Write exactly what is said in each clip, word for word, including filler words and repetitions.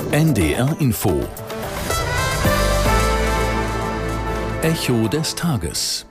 N D R Info. Echo des Tages.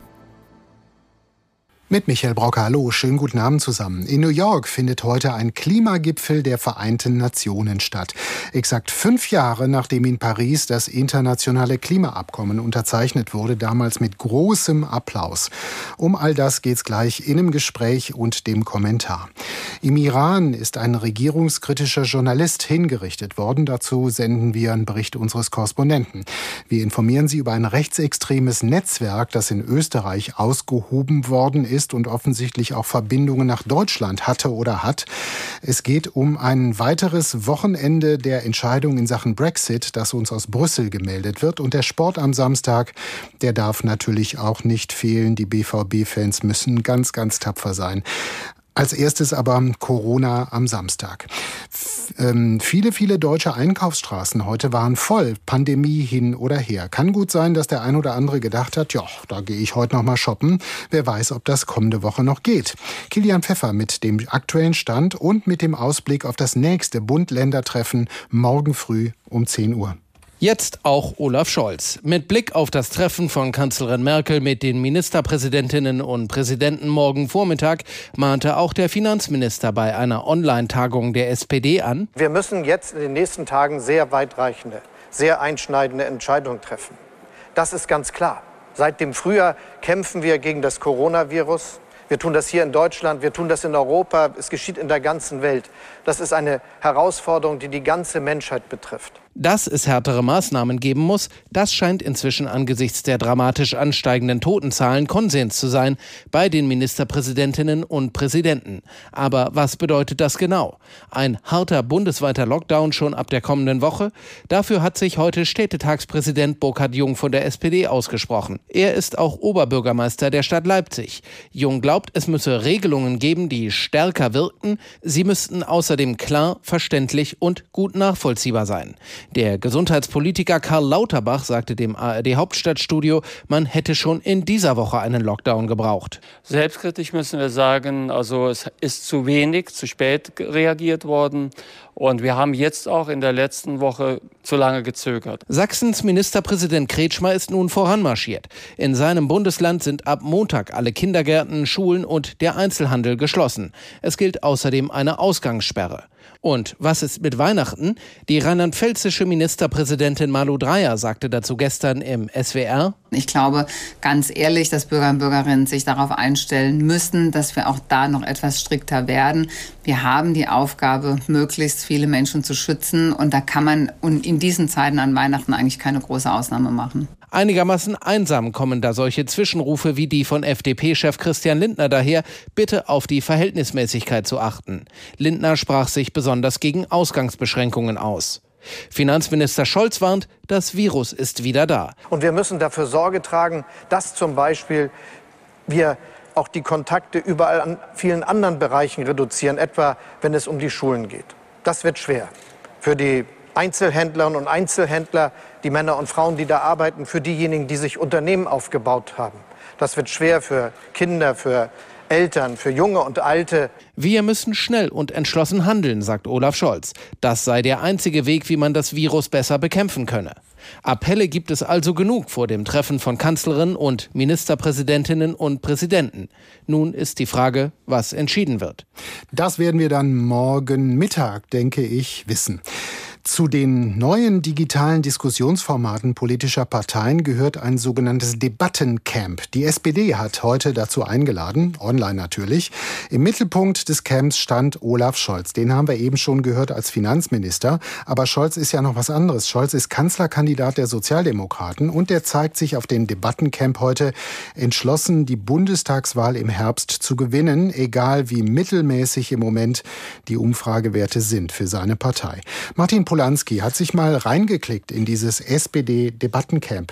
Mit Michael Brocker, hallo, schönen guten Abend zusammen. In New York findet heute ein Klimagipfel der Vereinten Nationen statt. Exakt fünf Jahre nachdem in Paris das internationale Klimaabkommen unterzeichnet wurde, damals mit großem Applaus. Um all das geht's gleich in einem Gespräch und dem Kommentar. Im Iran ist ein regierungskritischer Journalist hingerichtet worden. Dazu senden wir einen Bericht unseres Korrespondenten. Wir informieren Sie über ein rechtsextremes Netzwerk, das in Österreich ausgehoben worden ist und offensichtlich auch Verbindungen nach Deutschland hatte oder hat. Es geht um ein weiteres Wochenende der Entscheidung in Sachen Brexit, das uns aus Brüssel gemeldet wird. Und der Sport am Samstag, der darf natürlich auch nicht fehlen. Die B V B-Fans müssen ganz, ganz tapfer sein. Als erstes aber Corona am Samstag. F- ähm, viele, viele deutsche Einkaufsstraßen heute waren voll, Pandemie hin oder her. Kann gut sein, dass der ein oder andere gedacht hat, ja, da gehe ich heute noch mal shoppen. Wer weiß, ob das kommende Woche noch geht. Kilian Pfeffer mit dem aktuellen Stand und mit dem Ausblick auf das nächste Bund-Länder-Treffen morgen früh um zehn Uhr. Jetzt auch Olaf Scholz. Mit Blick auf das Treffen von Kanzlerin Merkel mit den Ministerpräsidentinnen und Präsidenten morgen Vormittag mahnte auch der Finanzminister bei einer Online-Tagung der S P D an. Wir müssen jetzt in den nächsten Tagen sehr weitreichende, sehr einschneidende Entscheidungen treffen. Das ist ganz klar. Seit dem Frühjahr kämpfen wir gegen das Coronavirus. Wir tun das hier in Deutschland, wir tun das in Europa, es geschieht in der ganzen Welt. Das ist eine Herausforderung, die die ganze Menschheit betrifft. Dass es härtere Maßnahmen geben muss, das scheint inzwischen angesichts der dramatisch ansteigenden Totenzahlen Konsens zu sein bei den Ministerpräsidentinnen und Präsidenten. Aber was bedeutet das genau? Ein harter bundesweiter Lockdown schon ab der kommenden Woche? Dafür hat sich heute Städtetagspräsident Burkhard Jung von der S P D ausgesprochen. Er ist auch Oberbürgermeister der Stadt Leipzig. Jung glaubt, es müsse Regelungen geben, die stärker wirkten. Sie müssten außerdem klar, verständlich und gut nachvollziehbar sein. Der Gesundheitspolitiker Karl Lauterbach sagte dem A R D-Hauptstadtstudio, man hätte schon in dieser Woche einen Lockdown gebraucht. Selbstkritisch müssen wir sagen, also es ist zu wenig, zu spät reagiert worden. Und wir haben jetzt auch in der letzten Woche zu lange gezögert. Sachsens Ministerpräsident Kretschmer ist nun voranmarschiert. In seinem Bundesland sind ab Montag alle Kindergärten, Schulen und der Einzelhandel geschlossen. Es gilt außerdem eine Ausgangssperre. Und was ist mit Weihnachten? Die rheinland-pfälzische Ministerpräsidentin Malu Dreyer sagte dazu gestern im S W R: Ich glaube, ganz ehrlich, dass Bürger und Bürgerinnen sich darauf einstellen müssen, dass wir auch da noch etwas strikter werden. Wir haben die Aufgabe, möglichst viele Menschen zu schützen. Und da kann man in diesen Zeiten an Weihnachten eigentlich keine große Ausnahme machen. Einigermaßen einsam kommen da solche Zwischenrufe wie die von F D P-Chef Christian Lindner daher, bitte auf die Verhältnismäßigkeit zu achten. Lindner sprach sich besonders gegen Ausgangsbeschränkungen aus. Finanzminister Scholz warnt, das Virus ist wieder da. Und wir müssen dafür Sorge tragen, dass zum Beispiel wir auch die Kontakte überall an vielen anderen Bereichen reduzieren, etwa wenn es um die Schulen geht. Das wird schwer für die Einzelhändlerinnen und Einzelhändler, die Männer und Frauen, die da arbeiten, für diejenigen, die sich Unternehmen aufgebaut haben. Das wird schwer für Kinder, für Eltern, für Junge und Alte. Wir müssen schnell und entschlossen handeln, sagt Olaf Scholz. Das sei der einzige Weg, wie man das Virus besser bekämpfen könne. Appelle gibt es also genug vor dem Treffen von Kanzlerin und Ministerpräsidentinnen und Präsidenten. Nun ist die Frage, was entschieden wird. Das werden wir dann morgen Mittag, denke ich, wissen. Zu den neuen digitalen Diskussionsformaten politischer Parteien gehört ein sogenanntes Debattencamp. Die S P D hat heute dazu eingeladen, online natürlich. Im Mittelpunkt des Camps stand Olaf Scholz. Den haben wir eben schon gehört als Finanzminister. Aber Scholz ist ja noch was anderes. Scholz ist Kanzlerkandidat der Sozialdemokraten und der zeigt sich auf dem Debattencamp heute entschlossen, die Bundestagswahl im Herbst zu gewinnen, egal wie mittelmäßig im Moment die Umfragewerte sind für seine Partei. Martin Polanski hat sich mal reingeklickt in dieses S P D-Debattencamp.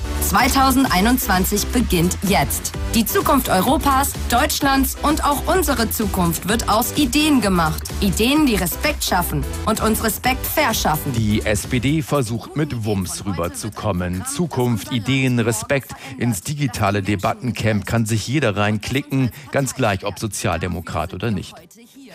zweitausendeinundzwanzig beginnt jetzt. Die Zukunft Europas, Deutschlands und auch unsere Zukunft wird aus Ideen gemacht. Ideen, die Respekt schaffen und uns Respekt verschaffen. Die S P D versucht mit Wumms rüberzukommen. Zukunft, Ideen, Respekt. Ins digitale Debattencamp kann sich jeder reinklicken, ganz gleich ob Sozialdemokrat oder nicht.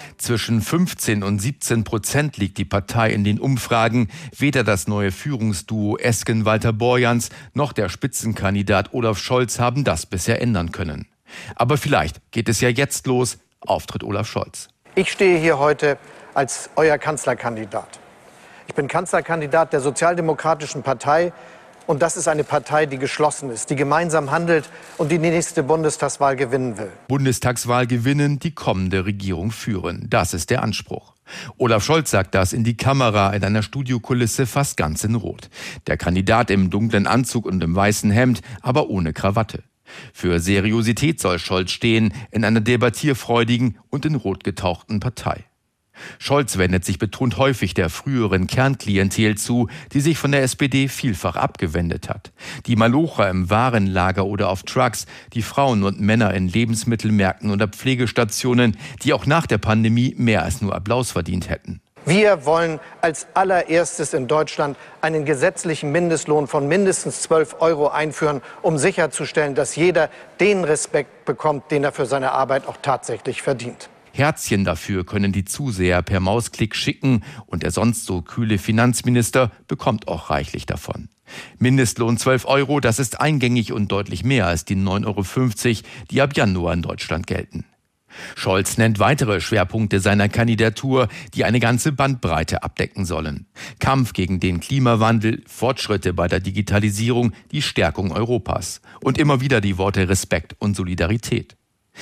Zwischen fünfzehn und siebzehn Prozent liegt die Partei in den Umfragen. Weder das neue Führungsduo Esken-Walter Borjans noch der Spitzenkandidat Olaf Scholz haben das bisher ändern können. Aber vielleicht geht es ja jetzt los. Auftritt Olaf Scholz. Ich stehe hier heute als euer Kanzlerkandidat. Ich bin Kanzlerkandidat der Sozialdemokratischen Partei. Und das ist eine Partei, die geschlossen ist, die gemeinsam handelt und die die nächste Bundestagswahl gewinnen will. Bundestagswahl gewinnen, die kommende Regierung führen. Das ist der Anspruch. Olaf Scholz sagt das in die Kamera in einer Studiokulisse fast ganz in Rot. Der Kandidat im dunklen Anzug und im weißen Hemd, aber ohne Krawatte. Für Seriosität soll Scholz stehen in einer debattierfreudigen und in Rot getauchten Partei. Scholz wendet sich betont häufig der früheren Kernklientel zu, die sich von der S P D vielfach abgewendet hat. Die Malocher im Warenlager oder auf Trucks, die Frauen und Männer in Lebensmittelmärkten oder Pflegestationen, die auch nach der Pandemie mehr als nur Applaus verdient hätten. Wir wollen als allererstes in Deutschland einen gesetzlichen Mindestlohn von mindestens zwölf Euro einführen, um sicherzustellen, dass jeder den Respekt bekommt, den er für seine Arbeit auch tatsächlich verdient. Herzchen dafür können die Zuseher per Mausklick schicken und der sonst so kühle Finanzminister bekommt auch reichlich davon. Mindestlohn zwölf Euro, das ist eingängig und deutlich mehr als die neun Euro fünfzig, die ab Januar in Deutschland gelten. Scholz nennt weitere Schwerpunkte seiner Kandidatur, die eine ganze Bandbreite abdecken sollen. Kampf gegen den Klimawandel, Fortschritte bei der Digitalisierung, die Stärkung Europas und immer wieder die Worte Respekt und Solidarität.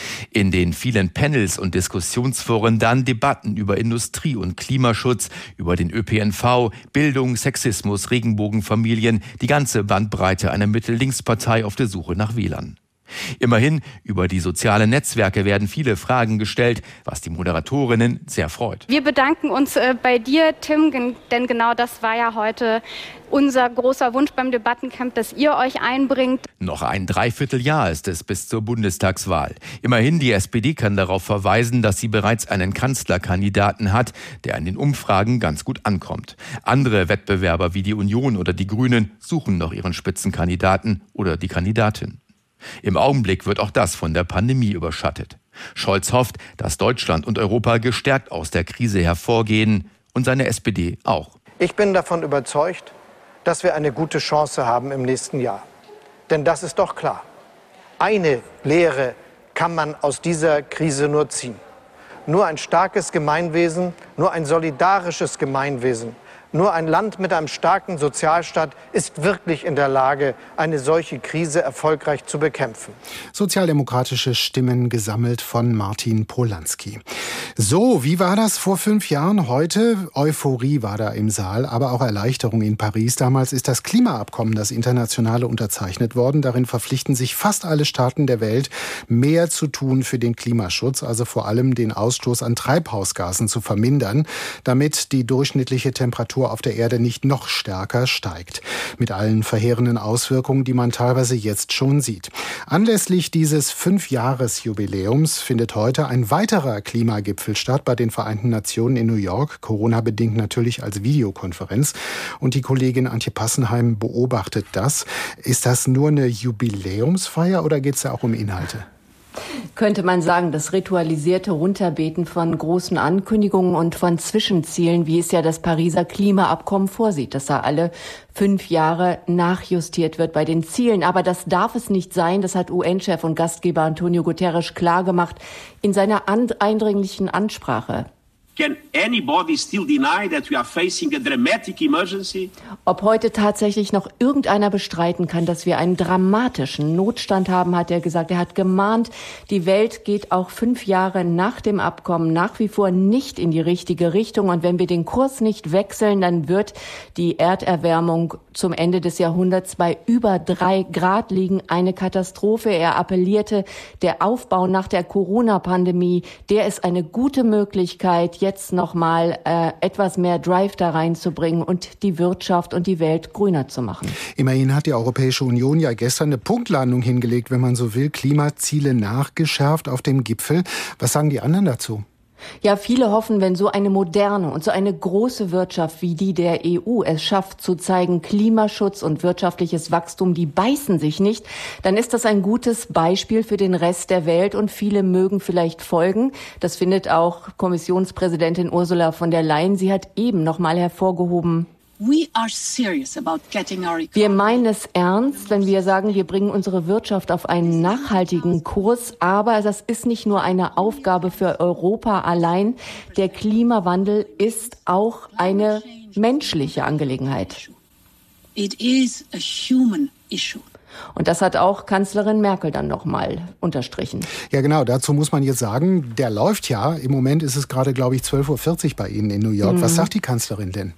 In den vielen Panels und Diskussionsforen dann Debatten über Industrie- und Klimaschutz, über den Ö P N V, Bildung, Sexismus, Regenbogenfamilien, die ganze Bandbreite einer Mitte-Links-Partei auf der Suche nach Wählern. Immerhin, über die sozialen Netzwerke werden viele Fragen gestellt, was die Moderatorinnen sehr freut. Wir bedanken uns äh, bei dir, Tim, denn genau das war ja heute unser großer Wunsch beim Debattencamp, dass ihr euch einbringt. Noch ein Dreivierteljahr ist es bis zur Bundestagswahl. Immerhin, die S P D kann darauf verweisen, dass sie bereits einen Kanzlerkandidaten hat, der in den Umfragen ganz gut ankommt. Andere Wettbewerber wie die Union oder die Grünen suchen noch ihren Spitzenkandidaten oder die Kandidatin. Im Augenblick wird auch das von der Pandemie überschattet. Scholz hofft, dass Deutschland und Europa gestärkt aus der Krise hervorgehen und seine S P D auch. Ich bin davon überzeugt, dass wir eine gute Chance haben im nächsten Jahr. Denn das ist doch klar. Eine Lehre kann man aus dieser Krise nur ziehen. Nur ein starkes Gemeinwesen, nur ein solidarisches Gemeinwesen, nur ein Land mit einem starken Sozialstaat ist wirklich in der Lage, eine solche Krise erfolgreich zu bekämpfen. Sozialdemokratische Stimmen gesammelt von Martin Polański. So, wie war das vor fünf Jahren? Heute Euphorie war da im Saal, aber auch Erleichterung in Paris. Damals ist das Klimaabkommen, das Internationale, unterzeichnet worden. Darin verpflichten sich fast alle Staaten der Welt, mehr zu tun für den Klimaschutz, also vor allem den Ausstoß an Treibhausgasen zu vermindern, damit die durchschnittliche Temperatur auf der Erde nicht noch stärker steigt. Mit allen verheerenden Auswirkungen, die man teilweise jetzt schon sieht. Anlässlich dieses Fünfjahresjubiläums findet heute ein weiterer Klimagipfel statt bei den Vereinten Nationen in New York, Corona-bedingt natürlich als Videokonferenz. Und die Kollegin Antje Passenheim beobachtet das. Ist das nur eine Jubiläumsfeier oder geht es da auch um Inhalte? Könnte man sagen, das ritualisierte Runterbeten von großen Ankündigungen und von Zwischenzielen, wie es ja das Pariser Klimaabkommen vorsieht, dass da alle fünf Jahre nachjustiert wird bei den Zielen. Aber das darf es nicht sein, das hat U N-Chef und Gastgeber Antonio Guterres klargemacht in seiner eindringlichen Ansprache. Can anybody still deny that we are facing a dramatic emergency? Ob heute tatsächlich noch irgendeiner bestreiten kann, dass wir einen dramatischen Notstand haben, hat er gesagt. Er hat gemahnt, die Welt geht auch fünf Jahre nach dem Abkommen nach wie vor nicht in die richtige Richtung. Und wenn wir den Kurs nicht wechseln, dann wird die Erderwärmung zum Ende des Jahrhunderts bei über drei Grad liegen. Eine Katastrophe. Er appellierte, der Aufbau nach der Corona-Pandemie, der ist eine gute Möglichkeit, jetzt nochmal äh, etwas mehr Drive da reinzubringen und die Wirtschaft und die Welt grüner zu machen. Immerhin hat die Europäische Union ja gestern eine Punktlandung hingelegt, wenn man so will, Klimaziele nachgeschärft auf dem Gipfel. Was sagen die anderen dazu? Ja, viele hoffen, wenn so eine moderne und so eine große Wirtschaft wie die der E U es schafft, zu zeigen, Klimaschutz und wirtschaftliches Wachstum, die beißen sich nicht, dann ist das ein gutes Beispiel für den Rest der Welt und viele mögen vielleicht folgen. Das findet auch Kommissionspräsidentin Ursula von der Leyen. Sie hat eben noch mal hervorgehoben: Wir meinen es ernst, wenn wir sagen, wir bringen unsere Wirtschaft auf einen nachhaltigen Kurs. Aber das ist nicht nur eine Aufgabe für Europa allein. Der Klimawandel ist auch eine menschliche Angelegenheit. It is a human issue. Und das hat auch Kanzlerin Merkel dann nochmal unterstrichen. Ja, genau. Dazu muss man jetzt sagen, der läuft ja. Im Moment ist es gerade, glaube ich, zwölf Uhr vierzig bei Ihnen in New York. Mhm. Was sagt die Kanzlerin denn?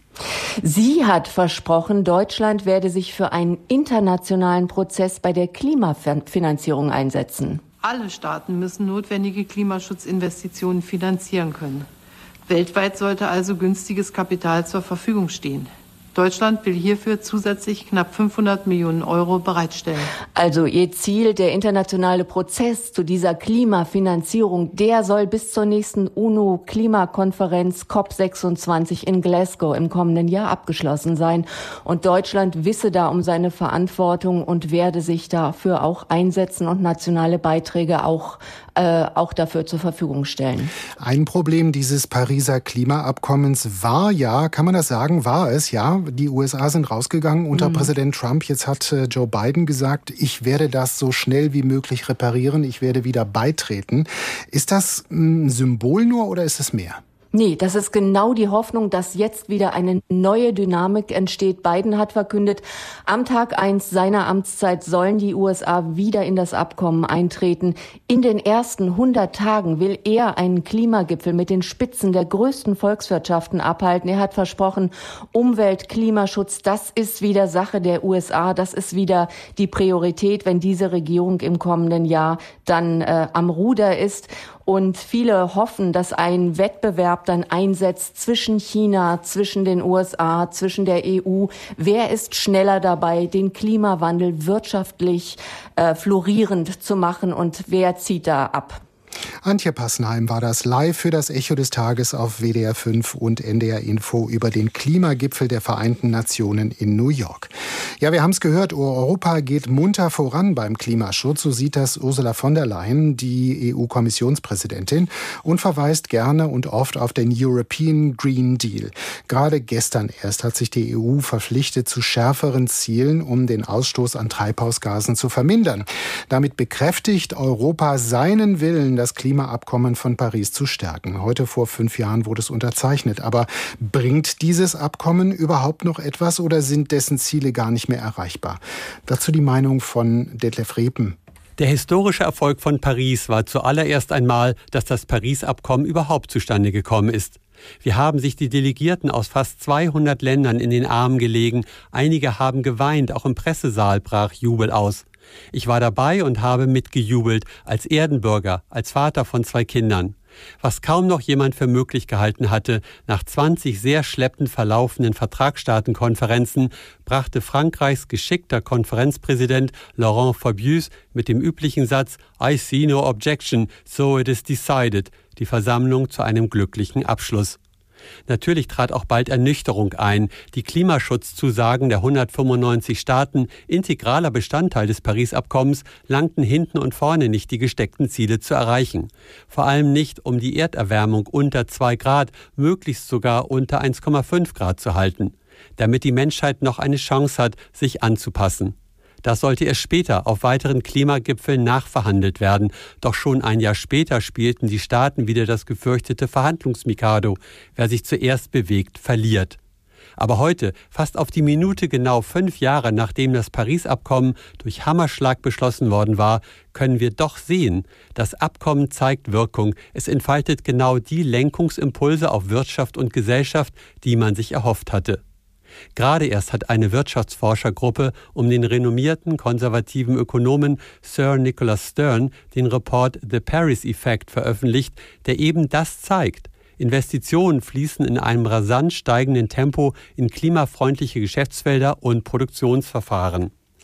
Sie hat versprochen, Deutschland werde sich für einen internationalen Prozess bei der Klimafinanzierung einsetzen. Alle Staaten müssen notwendige Klimaschutzinvestitionen finanzieren können. Weltweit sollte also günstiges Kapital zur Verfügung stehen. Deutschland will hierfür zusätzlich knapp fünfhundert Millionen Euro bereitstellen. Also ihr Ziel, der internationale Prozess zu dieser Klimafinanzierung, der soll bis zur nächsten UNO-Klimakonferenz C O P sechsundzwanzig in Glasgow im kommenden Jahr abgeschlossen sein. Und Deutschland wisse da um seine Verantwortung und werde sich dafür auch einsetzen und nationale Beiträge auch Äh, auch dafür zur Verfügung stellen. Ein Problem dieses Pariser Klimaabkommens war ja, kann man das sagen, war es, ja, die U S A sind rausgegangen unter mhm. Präsident Trump. Jetzt hat äh, Joe Biden gesagt, ich werde das so schnell wie möglich reparieren, ich werde wieder beitreten. Ist das ein Symbol nur oder ist es mehr? Nee, das ist genau die Hoffnung, dass jetzt wieder eine neue Dynamik entsteht. Biden hat verkündet, am Tag eins seiner Amtszeit sollen die U S A wieder in das Abkommen eintreten. In den ersten hundert Tagen will er einen Klimagipfel mit den Spitzen der größten Volkswirtschaften abhalten. Er hat versprochen, Umwelt, Klimaschutz, das ist wieder Sache der U S A. Das ist wieder die Priorität, wenn diese Regierung im kommenden Jahr dann äh, am Ruder ist. Und viele hoffen, dass ein Wettbewerb dann einsetzt zwischen China, zwischen den U S A, zwischen der E U. Wer ist schneller dabei, den Klimawandel wirtschaftlich äh, florierend zu machen und wer zieht da ab? Antje Passenheim war das live für das Echo des Tages auf W D R fünf und N D R Info über den Klimagipfel der Vereinten Nationen in New York. Ja, wir haben es gehört, Europa geht munter voran beim Klimaschutz. So sieht das Ursula von der Leyen, die E U-Kommissionspräsidentin, und verweist gerne und oft auf den European Green Deal. Gerade gestern erst hat sich die E U verpflichtet zu schärferen Zielen, um den Ausstoß an Treibhausgasen zu vermindern. Damit bekräftigt Europa seinen Willen, das Klimaabkommen von Paris zu stärken. Heute vor fünf Jahren wurde es unterzeichnet. Aber bringt dieses Abkommen überhaupt noch etwas oder sind dessen Ziele gar nicht mehr erreichbar? Dazu die Meinung von Detlef Repen. Der historische Erfolg von Paris war zuallererst einmal, dass das Paris-Abkommen überhaupt zustande gekommen ist. Wir haben sich die Delegierten aus fast zweihundert Ländern in den Armen gelegen. Einige haben geweint, auch im Pressesaal brach Jubel aus. Ich war dabei und habe mitgejubelt, als Erdenbürger, als Vater von zwei Kindern. Was kaum noch jemand für möglich gehalten hatte, nach zwanzig sehr schleppend verlaufenden Vertragsstaatenkonferenzen brachte Frankreichs geschickter Konferenzpräsident Laurent Fabius mit dem üblichen Satz "I see no objection, so it is decided" die Versammlung zu einem glücklichen Abschluss. Natürlich trat auch bald Ernüchterung ein. Die Klimaschutzzusagen der hundertfünfundneunzig Staaten, integraler Bestandteil des Paris-Abkommens, langten hinten und vorne nicht, die gesteckten Ziele zu erreichen. Vor allem nicht, um die Erderwärmung unter zwei Grad, möglichst sogar unter eins Komma fünf Grad zu halten, damit die Menschheit noch eine Chance hat, sich anzupassen. Das sollte erst später auf weiteren Klimagipfeln nachverhandelt werden. Doch schon ein Jahr später spielten die Staaten wieder das gefürchtete Verhandlungsmikado. Wer sich zuerst bewegt, verliert. Aber heute, fast auf die Minute genau fünf Jahre nachdem das Paris-Abkommen durch Hammerschlag beschlossen worden war, können wir doch sehen, das Abkommen zeigt Wirkung. Es entfaltet genau die Lenkungsimpulse auf Wirtschaft und Gesellschaft, die man sich erhofft hatte. Gerade erst hat eine Wirtschaftsforschergruppe um den renommierten konservativen Ökonomen Sir Nicholas Stern den Report The Paris Effect veröffentlicht, der eben das zeigt. Investitionen fließen in einem rasant steigenden Tempo in klimafreundliche Geschäftsfelder und Produktionsverfahren.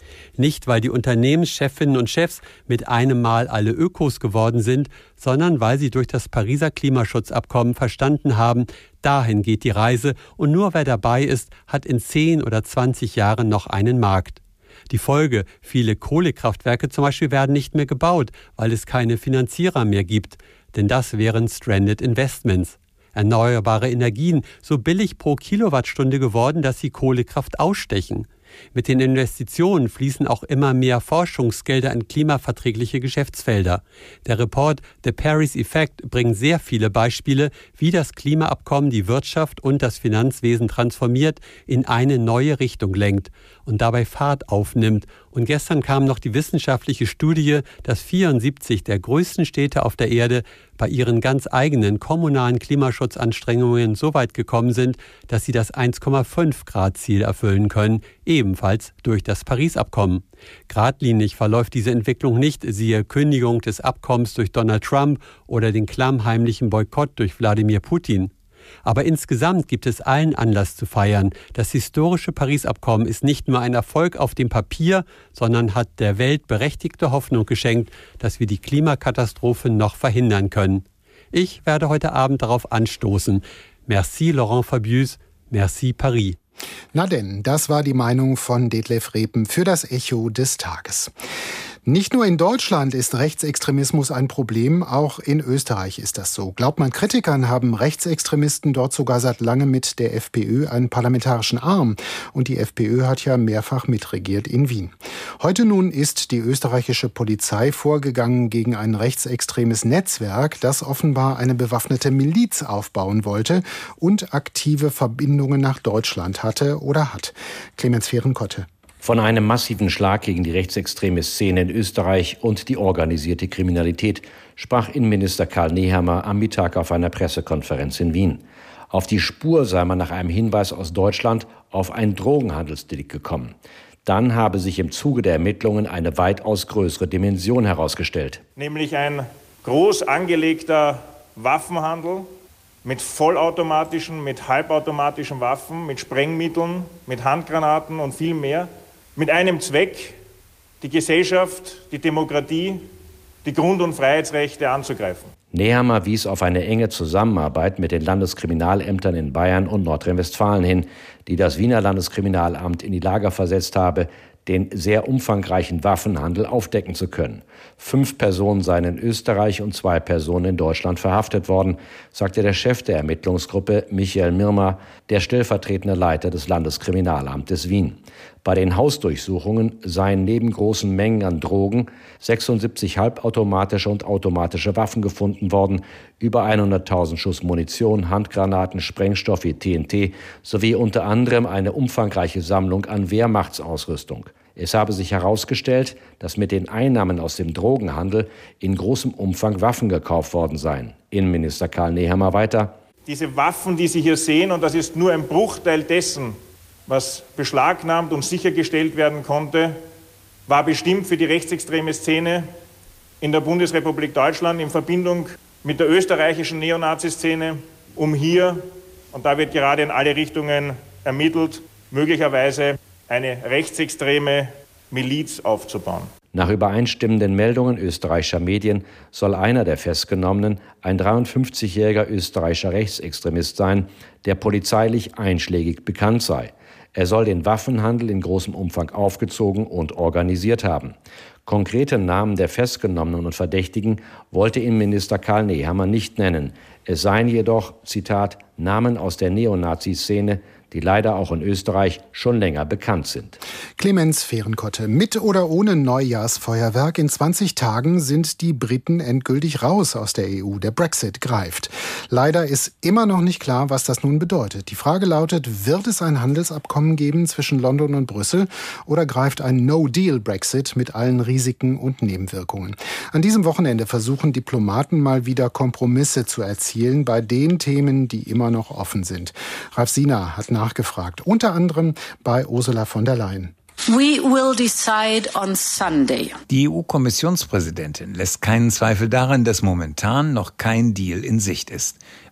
Nicht, weil die Unternehmenschefinnen und Chefs mit einem Mal alle Ökos geworden sind, sondern weil sie durch das Pariser Klimaschutzabkommen verstanden haben, dahin geht die Reise und nur wer dabei ist, hat in zehn oder zwanzig Jahren noch einen Markt. Die Folge, viele Kohlekraftwerke zum Beispiel werden nicht mehr gebaut, weil es keine Finanzierer mehr gibt, denn das wären Stranded Investments. Erneuerbare Energien so billig pro Kilowattstunde geworden, dass sie Kohlekraft ausstechen. Mit den Investitionen fließen auch immer mehr Forschungsgelder in klimaverträgliche Geschäftsfelder. Der Report The Paris Effect bringt sehr viele Beispiele, wie das Klimaabkommen die Wirtschaft und das Finanzwesen transformiert, in eine neue Richtung lenkt und dabei Fahrt aufnimmt. Und gestern kam noch die wissenschaftliche Studie, dass vierundsiebzig der größten Städte auf der Erde bei ihren ganz eigenen kommunalen Klimaschutzanstrengungen so weit gekommen sind, dass sie das eins Komma fünf Grad Ziel erfüllen können, ebenfalls durch das Paris-Abkommen. Geradlinig verläuft diese Entwicklung nicht, siehe Kündigung des Abkommens durch Donald Trump oder den klammheimlichen Boykott durch Wladimir Putin. Aber insgesamt gibt es allen Anlass zu feiern. Das historische Paris-Abkommen ist nicht nur ein Erfolg auf dem Papier, sondern hat der Welt berechtigte Hoffnung geschenkt, dass wir die Klimakatastrophe noch verhindern können. Ich werde heute Abend darauf anstoßen. Merci Laurent Fabius, merci Paris. Na denn, das war die Meinung von Detlef Repen für das Echo des Tages. Nicht nur in Deutschland ist Rechtsextremismus ein Problem, auch in Österreich ist das so. Glaubt man Kritikern, haben Rechtsextremisten dort sogar seit langem mit der FPÖ einen parlamentarischen Arm. Und die FPÖ hat ja mehrfach mitregiert in Wien. Heute nun ist die österreichische Polizei vorgegangen gegen ein rechtsextremes Netzwerk, das offenbar eine bewaffnete Miliz aufbauen wollte und aktive Verbindungen nach Deutschland hatte oder hat. Clemens Fehrenkotte. Von einem massiven Schlag gegen die rechtsextreme Szene in Österreich und die organisierte Kriminalität sprach Innenminister Karl Nehammer am Mittag auf einer Pressekonferenz in Wien. Auf die Spur sei man nach einem Hinweis aus Deutschland auf ein Drogenhandelsdelikt gekommen. Dann habe sich im Zuge der Ermittlungen eine weitaus größere Dimension herausgestellt. Nämlich ein groß angelegter Waffenhandel mit vollautomatischen, mit halbautomatischen Waffen, mit Sprengmitteln, mit Handgranaten und viel mehr. Mit einem Zweck, die Gesellschaft, die Demokratie, die Grund- und Freiheitsrechte anzugreifen. Nehammer wies auf eine enge Zusammenarbeit mit den Landeskriminalämtern in Bayern und Nordrhein-Westfalen hin, die das Wiener Landeskriminalamt in die Lage versetzt habe, den sehr umfangreichen Waffenhandel aufdecken zu können. Fünf Personen seien in Österreich und zwei Personen in Deutschland verhaftet worden, sagte der Chef der Ermittlungsgruppe Michael Mirmer, der stellvertretende Leiter des Landeskriminalamtes Wien. Bei den Hausdurchsuchungen seien neben großen Mengen an Drogen sechsundsiebzig halbautomatische und automatische Waffen gefunden worden, über hunderttausend Schuss Munition, Handgranaten, Sprengstoff wie T N T sowie unter anderem eine umfangreiche Sammlung an Wehrmachtsausrüstung. Es habe sich herausgestellt, dass mit den Einnahmen aus dem Drogenhandel in großem Umfang Waffen gekauft worden seien. Innenminister Karl Nehammer weiter. Diese Waffen, die Sie hier sehen, und das ist nur ein Bruchteil dessen, was beschlagnahmt und sichergestellt werden konnte, war bestimmt für die rechtsextreme Szene in der Bundesrepublik Deutschland in Verbindung mit der österreichischen Neonazi-Szene, um hier, und da wird gerade in alle Richtungen ermittelt, möglicherweise eine rechtsextreme Miliz aufzubauen. Nach übereinstimmenden Meldungen österreichischer Medien soll einer der Festgenommenen ein dreiundfünfzigjähriger österreichischer Rechtsextremist sein, der polizeilich einschlägig bekannt sei. Er soll den Waffenhandel in großem Umfang aufgezogen und organisiert haben. Konkrete Namen der Festgenommenen und Verdächtigen wollte Innenminister Karl Nehammer nicht nennen. Es seien jedoch, Zitat, Namen aus der Neonazi-Szene, die leider auch in Österreich schon länger bekannt sind. Clemens Fehrenkotte. Mit oder ohne Neujahrsfeuerwerk, in zwanzig Tagen sind die Briten endgültig raus aus der E U. Der Brexit greift. Leider ist immer noch nicht klar, was das nun bedeutet. Die Frage lautet, wird es ein Handelsabkommen geben zwischen London und Brüssel oder greift ein No-Deal-Brexit mit allen Risiken und Nebenwirkungen? An diesem Wochenende versuchen Diplomaten mal wieder Kompromisse zu erzielen bei den Themen, die immer noch offen sind. Ralf Sina hat nachgefragt, unter anderem bei Ursula von der Leyen. We will decide on Sunday. Die E U-Kommissionspräsidentin lässt keinen Zweifel daran, dass momentan noch kein Deal in Sicht ist.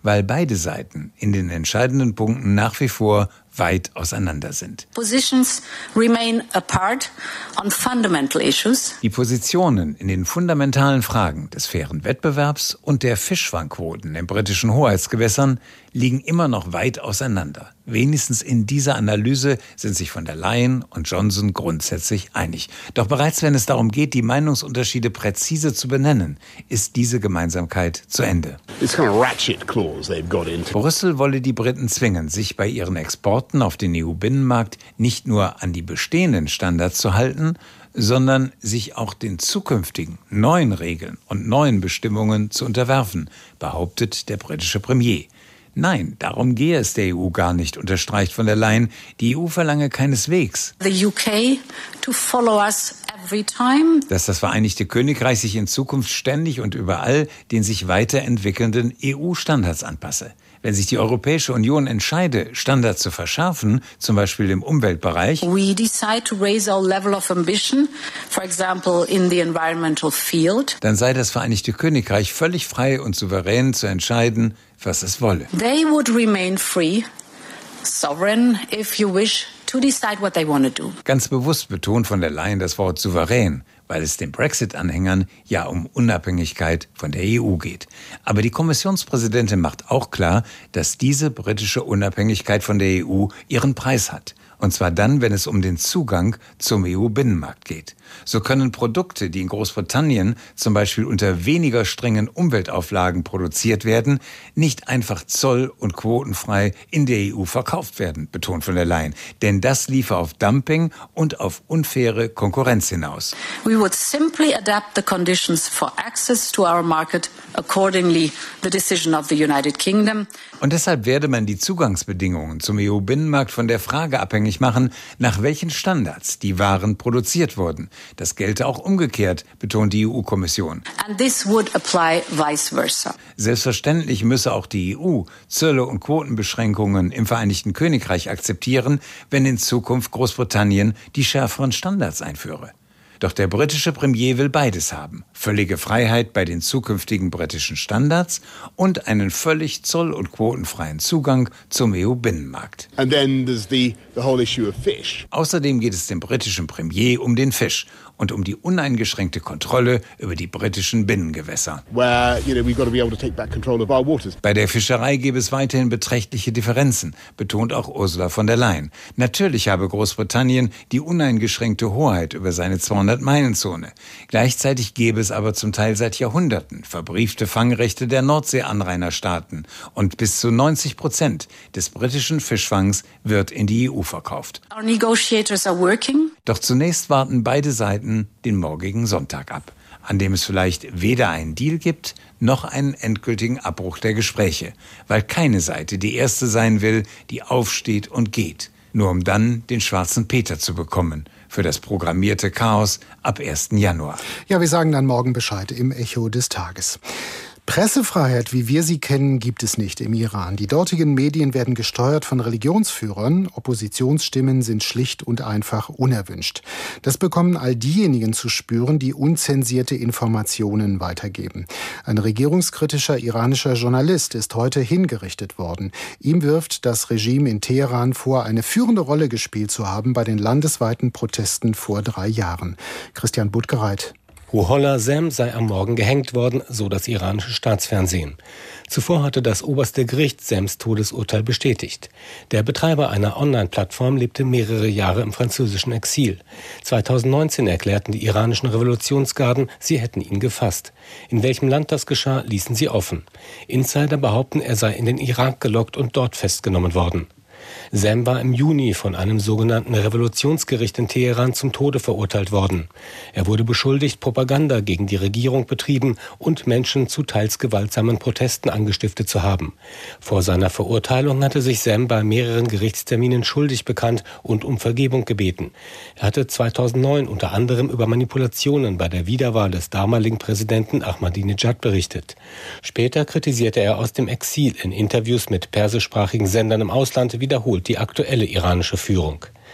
weil beide Seiten in den entscheidenden Punkten nach wie vor weit auseinander sind. Positions remain apart on fundamental issues. Die Positionen in den fundamentalen Fragen des fairen Wettbewerbs und der Fischfangquoten in britischen Hoheitsgewässern liegen immer noch weit auseinander. Wenigstens in dieser Analyse sind sich von der Leyen und Johnson grundsätzlich einig. Doch bereits wenn es darum geht, die Meinungsunterschiede präzise zu benennen, ist diese Gemeinsamkeit zu Ende. Brüssel wolle die Briten zwingen, sich bei ihren Exporten auf den E U-Binnenmarkt nicht nur an die bestehenden Standards zu halten, sondern sich auch den zukünftigen neuen Regeln und neuen Bestimmungen zu unterwerfen, behauptet der britische Premier. Nein, darum gehe es der E U gar nicht, unterstreicht von der Leyen. Die E U verlange keineswegs, The U K to follow us every time. dass das Vereinigte Königreich sich in Zukunft ständig und überall den sich weiterentwickelnden E U-Standards anpasse. Wenn sich die Europäische Union entscheide, Standards zu verschärfen, zum Beispiel im Umweltbereich, We decide to raise our level of ambition, for example in the environmental field. dann sei das Vereinigte Königreich völlig frei und souverän zu entscheiden, was es wolle. They would remain free, sovereign, if you wish, to decide what they want to do. Ganz bewusst betont von der Leyen das Wort souverän, weil es den Brexit-Anhängern ja um Unabhängigkeit von der E U geht. Aber die Kommissionspräsidentin macht auch klar, dass diese britische Unabhängigkeit von der E U ihren Preis hat. Und zwar dann, wenn es um den Zugang zum E U-Binnenmarkt geht. So können Produkte, die in Großbritannien zum Beispiel unter weniger strengen Umweltauflagen produziert werden, nicht einfach zoll- und quotenfrei in der E U verkauft werden, betont von der Leyen. Denn das liefe auf Dumping und auf unfaire Konkurrenz hinaus. We would simply adapt the conditions for access to our market accordingly, the decision of the United Kingdom. Und deshalb werde man die Zugangsbedingungen zum E U-Binnenmarkt von der Frage abhängig machen, nach welchen Standards die Waren produziert wurden. Das gelte auch umgekehrt, betont die E U-Kommission. And this would apply vice versa. Selbstverständlich müsse auch die E U Zölle und Quotenbeschränkungen im Vereinigten Königreich akzeptieren, wenn in Zukunft Großbritannien die schärferen Standards einführe. Doch der britische Premier will beides haben. Völlige Freiheit bei den zukünftigen britischen Standards und einen völlig zoll- und quotenfreien Zugang zum E U-Binnenmarkt. And then there's the, the whole issue of fish. Außerdem geht es dem britischen Premier um den Fisch und um die uneingeschränkte Kontrolle über die britischen Binnengewässer. Where, you know, we've got to be able to take back control of our waters. Bei der Fischerei gäbe es weiterhin beträchtliche Differenzen, betont auch Ursula von der Leyen. Natürlich habe Großbritannien die uneingeschränkte Hoheit über seine zweihundert-Meilen-Zone. Gleichzeitig gäbe es aber zum Teil seit Jahrhunderten verbriefte Fangrechte der Nordsee-Anrainerstaaten und bis zu neunzig Prozent des britischen Fischfangs wird in die E U verkauft. Our negotiators are working. Doch zunächst warten beide Seiten den morgigen Sonntag ab, an dem es vielleicht weder einen Deal gibt, noch einen endgültigen Abbruch der Gespräche, weil keine Seite die erste sein will, die aufsteht und geht, nur um dann den schwarzen Peter zu bekommen für das programmierte Chaos ab ersten Januar. Ja, wir sagen dann morgen Bescheid im Echo des Tages. Pressefreiheit, wie wir sie kennen, gibt es nicht im Iran. Die dortigen Medien werden gesteuert von Religionsführern. Oppositionsstimmen sind schlicht und einfach unerwünscht. Das bekommen all diejenigen zu spüren, die unzensierte Informationen weitergeben. Ein regierungskritischer iranischer Journalist ist heute hingerichtet worden. Ihm wirft das Regime in Teheran vor, eine führende Rolle gespielt zu haben bei den landesweiten Protesten vor drei Jahren. Christian Buttgereit. Ruhollah Zem sei am Morgen gehängt worden, so das iranische Staatsfernsehen. Zuvor hatte das oberste Gericht Zems Todesurteil bestätigt. Der Betreiber einer Online-Plattform lebte mehrere Jahre im französischen Exil. zweitausendneunzehn erklärten die iranischen Revolutionsgarden, sie hätten ihn gefasst. In welchem Land das geschah, ließen sie offen. Insider behaupten, er sei in den Irak gelockt und dort festgenommen worden. Zem war im Juni von einem sogenannten Revolutionsgericht in Teheran zum Tode verurteilt worden. Er wurde beschuldigt, Propaganda gegen die Regierung betrieben und Menschen zu teils gewaltsamen Protesten angestiftet zu haben. Vor seiner Verurteilung hatte sich Zem bei mehreren Gerichtsterminen schuldig bekannt und um Vergebung gebeten. Er hatte zweitausendneun unter anderem über Manipulationen bei der Wiederwahl des damaligen Präsidenten Ahmadinejad berichtet. Später kritisierte er aus dem Exil in Interviews mit persischsprachigen Sendern im Ausland wiederholt die aktuelle iranische Führung.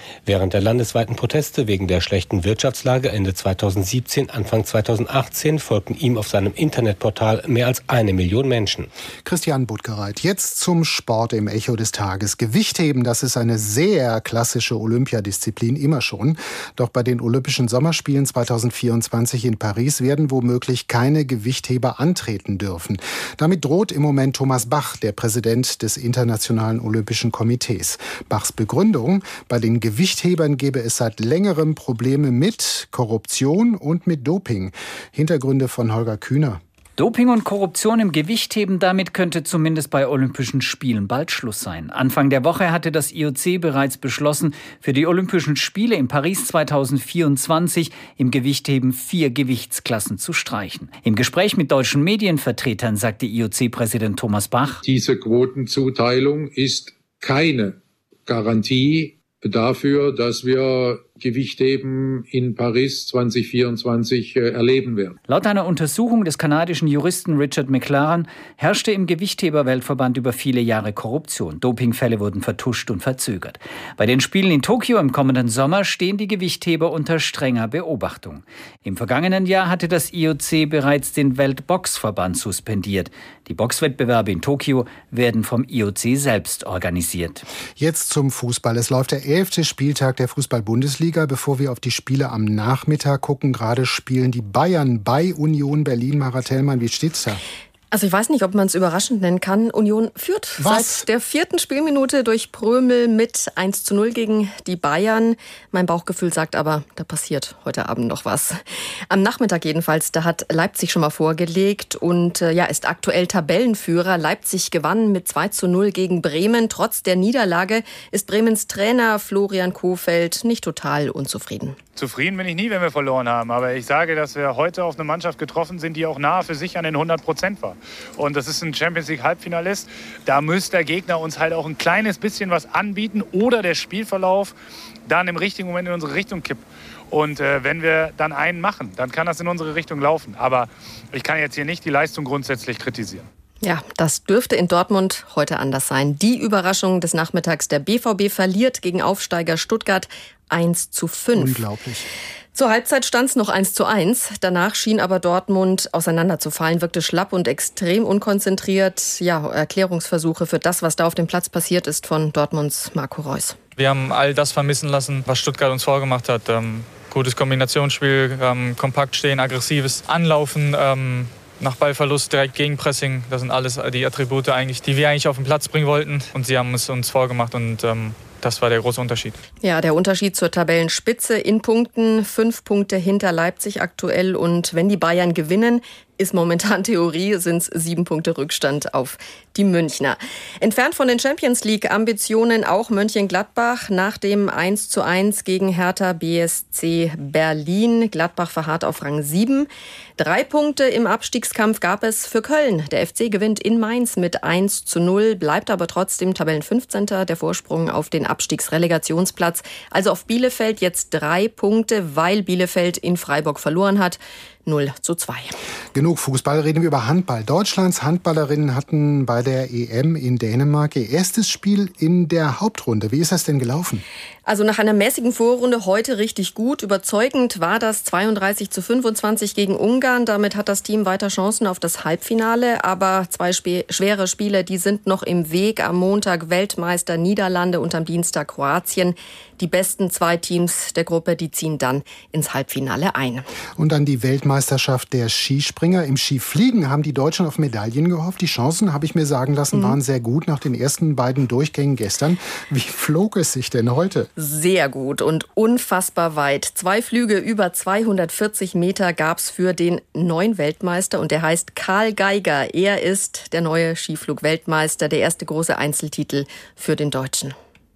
Während der landesweiten Proteste wegen der schlechten Wirtschaftslage Ende zweitausendsiebzehn, Anfang zweitausendachtzehn folgten ihm auf seinem Internetportal mehr als eine Million Menschen. Christian Buttgereit, jetzt zum Sport im Echo des Tages. Gewichtheben, das ist eine sehr klassische Olympiadisziplin, immer schon. Doch bei den Olympischen Sommerspielen zweitausendvierundzwanzig in Paris werden womöglich keine Gewichtheber antreten dürfen. Damit droht im Moment Thomas Bach, der Präsident des Internationalen Olympischen Komitees. Bachs Begründung: Bei den Gewichthebern gebe es seit längerem Probleme mit Korruption und mit Doping. Hintergründe von Holger Kühner. Doping und Korruption im Gewichtheben, damit könnte zumindest bei Olympischen Spielen bald Schluss sein. Anfang der Woche hatte das I O C bereits beschlossen, für die Olympischen Spiele in Paris zweitausendvierundzwanzig im Gewichtheben vier Gewichtsklassen zu streichen. Im Gespräch mit deutschen Medienvertretern sagte I O C-Präsident Thomas Bach: Diese Quotenzuteilung ist keine Garantie dafür, dass wir Gewichtheben in Paris zweitausendvierundzwanzig äh, erleben werden. Laut einer Untersuchung des kanadischen Juristen Richard McLaren herrschte im Gewichtheber-Weltverband über viele Jahre Korruption. Dopingfälle wurden vertuscht und verzögert. Bei den Spielen in Tokio im kommenden Sommer stehen die Gewichtheber unter strenger Beobachtung. Im vergangenen Jahr hatte das I O C bereits den Weltboxverband suspendiert. Die Boxwettbewerbe in Tokio werden vom I O C selbst organisiert. Jetzt zum Fußball. Es läuft der elfte Spieltag der Fußball-Bundesliga. Bevor wir auf die Spiele am Nachmittag gucken, gerade spielen die Bayern bei Union Berlin. Mara Tellmann, wie steht's da? Also ich weiß nicht, ob man es überraschend nennen kann. Union führt Was? seit der vierten Spielminute durch Prömel mit eins zu null gegen die Bayern. Mein Bauchgefühl sagt aber, da passiert heute Abend noch was. Am Nachmittag jedenfalls, da hat Leipzig schon mal vorgelegt und äh, ja, ist aktuell Tabellenführer. Leipzig gewann mit zwei zu null gegen Bremen. Trotz der Niederlage ist Bremens Trainer Florian Kohfeldt nicht total unzufrieden. Zufrieden bin ich nie, wenn wir verloren haben. Aber ich sage, dass wir heute auf eine Mannschaft getroffen sind, die auch nahe für sich an den hundert Prozent war. Und das ist ein Champions-League-Halbfinalist. Da müsste der Gegner uns halt auch ein kleines bisschen was anbieten oder der Spielverlauf dann im richtigen Moment in unsere Richtung kippt. Und äh, wenn wir dann einen machen, dann kann das in unsere Richtung laufen. Aber ich kann jetzt hier nicht die Leistung grundsätzlich kritisieren. Ja, das dürfte in Dortmund heute anders sein. Die Überraschung des Nachmittags: der B V B verliert gegen Aufsteiger Stuttgart eins zu fünf. Unglaublich. Zur Halbzeit stand es noch eins zu eins. Danach schien aber Dortmund auseinanderzufallen, wirkte schlapp und extrem unkonzentriert. Ja, Erklärungsversuche für das, was da auf dem Platz passiert ist, von Dortmunds Marco Reus. Wir haben all das vermissen lassen, was Stuttgart uns vorgemacht hat. Ähm, gutes Kombinationsspiel, ähm, kompakt stehen, aggressives Anlaufen, ähm, nach Ballverlust direkt Gegenpressing. Das sind alles die Attribute eigentlich, die wir eigentlich auf den Platz bringen wollten. Und sie haben es uns vorgemacht und ähm, das war der große Unterschied. Ja, der Unterschied zur Tabellenspitze in Punkten. Fünf Punkte hinter Leipzig aktuell. Und wenn die Bayern gewinnen, ist momentan Theorie, sind es sieben Punkte Rückstand auf die Münchner. Entfernt von den Champions-League-Ambitionen auch Mönchengladbach nach dem eins zu eins gegen Hertha B S C Berlin. Gladbach verharrt auf Rang sieben. Drei Punkte im Abstiegskampf gab es für Köln. Der F C gewinnt in Mainz mit eins zu null, bleibt aber trotzdem Tabellenfünfzehnter. Der Vorsprung auf den Abstiegsrelegationsplatz. Also auf Bielefeld jetzt drei Punkte, weil Bielefeld in Freiburg verloren hat. null zu zwei. Genug Fußball, reden wir über Handball. Deutschlands Handballerinnen hatten bei der E M in Dänemark ihr erstes Spiel in der Hauptrunde. Wie ist das denn gelaufen? Also nach einer mäßigen Vorrunde heute richtig gut. Überzeugend war das zweiunddreißig zu fünfundzwanzig gegen Ungarn. Damit hat das Team weiter Chancen auf das Halbfinale. Aber zwei sp- schwere Spiele, die sind noch im Weg. Am Montag Weltmeister Niederlande und am Dienstag Kroatien. Die besten zwei Teams der Gruppe, die ziehen dann ins Halbfinale ein. Und dann die Weltmeisterschaft der Skispringer. Im Skifliegen haben die Deutschen auf Medaillen gehofft. Die Chancen, habe ich mir sagen lassen, mhm. waren sehr gut nach den ersten beiden Durchgängen gestern. Wie flog es sich denn heute? Sehr gut und unfassbar weit. Zwei Flüge über zweihundertvierzig Meter gab's für den neuen Weltmeister und der heißt Karl Geiger. Er ist der neue Skiflug-Weltmeister, der erste große Einzeltitel für den Deutschen.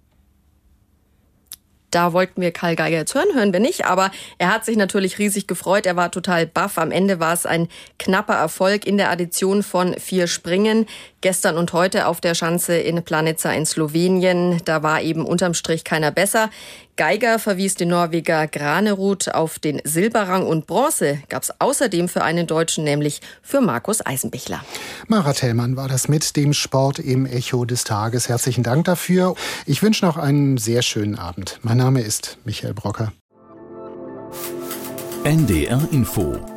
Da wollten wir Karl Geiger jetzt hören, hören wir nicht, aber er hat sich natürlich riesig gefreut. Er war total baff. Am Ende war es ein knapper Erfolg in der Addition von vier Springen. Gestern und heute auf der Schanze in Planica in Slowenien. Da war eben unterm Strich keiner besser. Geiger verwies den Norweger Granerud auf den Silberrang und Bronze gab es außerdem für einen Deutschen, nämlich für Markus Eisenbichler. Mara Thälmann war das mit dem Sport im Echo des Tages. Herzlichen Dank dafür. Ich wünsche noch einen sehr schönen Abend. Mein Name ist Michael Brocker. N D R Info